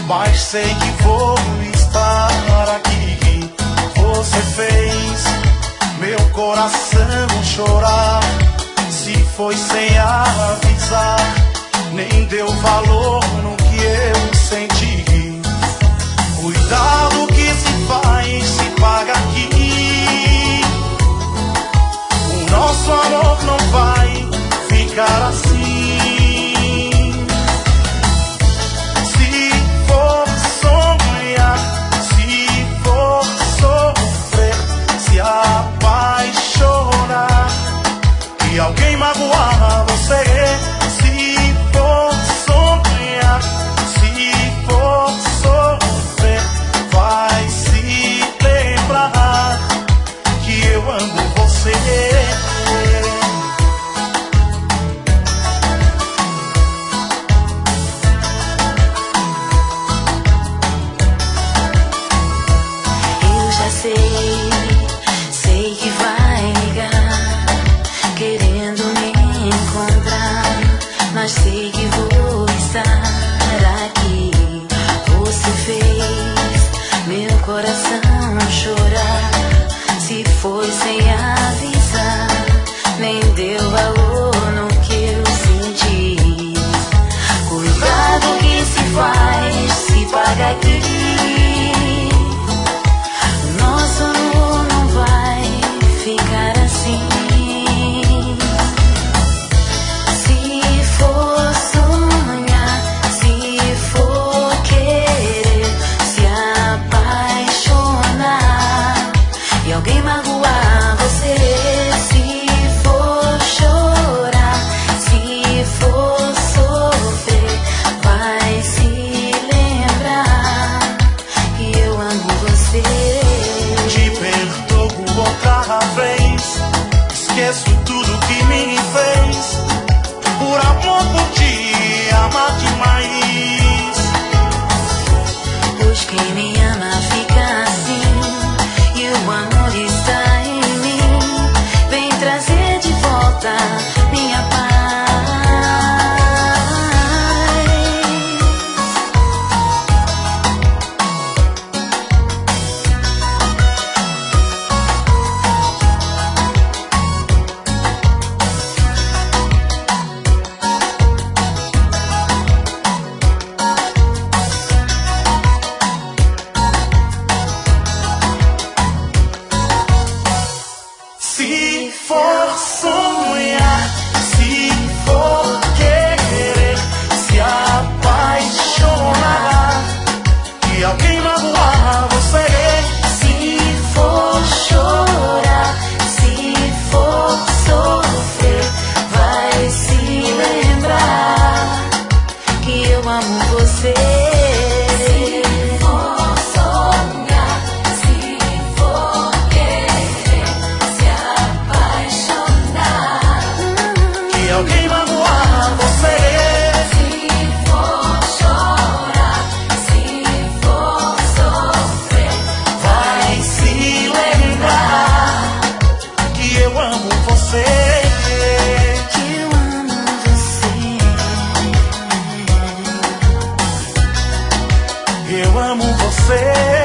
mas sei que vou estar aqui. Você fez meu coração chorar. Se foi sem avisar, nem deu valor no que eu senti. Cuidado que se faz, se paga aqui. O nosso amor não vai ficar assim. Se for sonhar, se for sofrer, se apaixonar e alguém magoar você, se for sonhar, se for sofrer, vai se lembrar que eu amo você. Eu já sei que vai ligar, querendo me encontrar, mas sei que vou estar aqui. Você fez meu coração chorar. Se foi sem avisar, nem deu valor no que eu senti. Cuidado que se faz, se paga aqui. Nosso amor não vai ficar assim. Se for sonhar, se for querer, se apaixonar e alguém magoar você, se for chorar, se for sofrer, vai se lembrar que eu amo você. Te perdoo outra vez, esqueço tudo que me fez, por amor por te amar demais. Pois quem me ama fica assim, e o amor está em mim. Vem trazer de volta minha paz. Se for sonhar, se for querer, se apaixonar e alguém magoar você, Se for chorar, se for sofrer, vai se lembrar que eu amo você. Se for sonhar, se for querer, se apaixonar e alguém magoar você, se for chorar, se for sofrer, vai se lembrar que eu amo você. que eu amo você. Eu amo você.